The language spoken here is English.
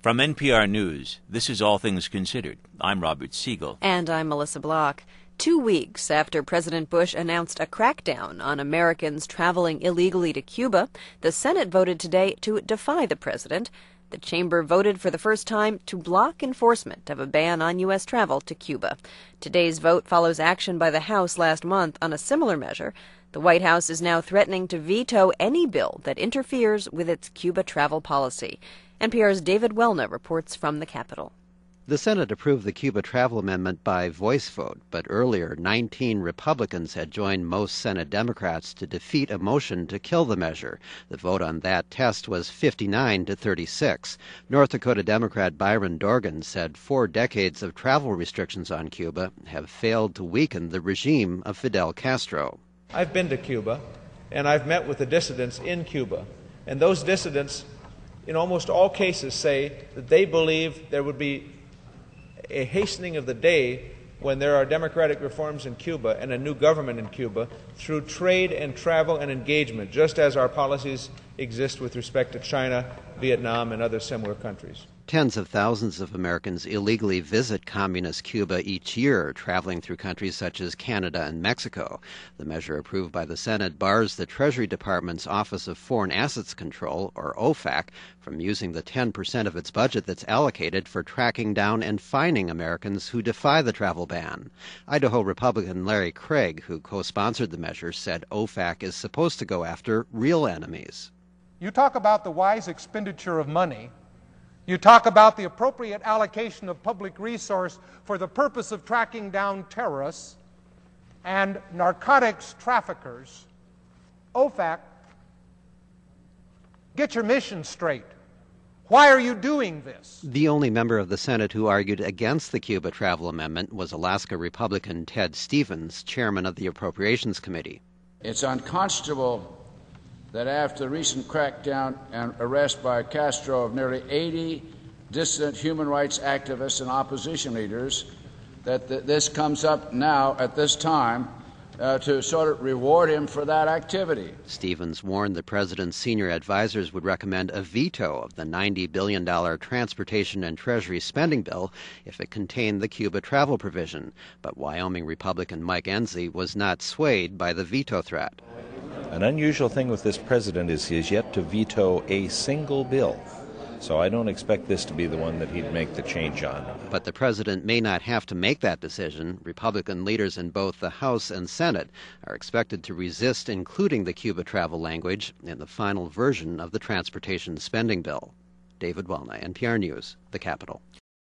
From NPR News, this is All Things Considered. I'm Robert Siegel. And I'm Melissa Block. 2 weeks after President Bush announced a crackdown on Americans traveling illegally to Cuba, the Senate voted today to defy the president. The chamber voted for the first time to block enforcement of a ban on U.S. travel to Cuba. Today's vote follows action by the House last month on a similar measure. The White House is now threatening to veto any bill that interferes with its Cuba travel policy. NPR's David Welna reports from the Capitol. The Senate approved the Cuba travel amendment by voice vote, but earlier 19 Republicans had joined most Senate Democrats to defeat a motion to kill the measure. The vote on that test was 59-36. North Dakota Democrat Byron Dorgan said 4 decades of travel restrictions on Cuba have failed to weaken the regime of Fidel Castro. I've been to Cuba, and I've met with the dissidents in Cuba, and those dissidents in almost all cases say that they believe there would be a hastening of the day when there are democratic reforms in Cuba and a new government in Cuba through trade and travel and engagement, just as our policies exist with respect to China, Vietnam, and other similar countries. Tens of thousands of Americans illegally visit communist Cuba each year, traveling through countries such as Canada and Mexico. The measure approved by the Senate bars the Treasury Department's Office of Foreign Assets Control, or OFAC, from using the 10% of its budget that's allocated for tracking down and fining Americans who defy the travel ban. Idaho Republican Larry Craig, who co-sponsored the measure, said OFAC is supposed to go after real enemies. You talk about the wise expenditure of money. You talk about the appropriate allocation of public resource for the purpose of tracking down terrorists and narcotics traffickers. OFAC, get your mission straight. Why are you doing this? The only member of the Senate who argued against the Cuba travel amendment was Alaska Republican Ted Stevens, chairman of the Appropriations Committee. It's unconscionable that after the recent crackdown and arrest by Castro of nearly 80 dissident human rights activists and opposition leaders, that this comes up now at this time to sort of reward him for that activity. Stevens warned the president's senior advisors would recommend a veto of the $90 billion transportation and Treasury spending bill if it contained the Cuba travel provision. But Wyoming Republican Mike Enzi was not swayed by the veto threat. An unusual thing with this president is he has yet to veto a single bill. So I don't expect this to be the one that he'd make the change on. But the president may not have to make that decision. Republican leaders in both the House and Senate are expected to resist including the Cuba travel language in the final version of the transportation spending bill. David Welna, NPR News, the Capitol.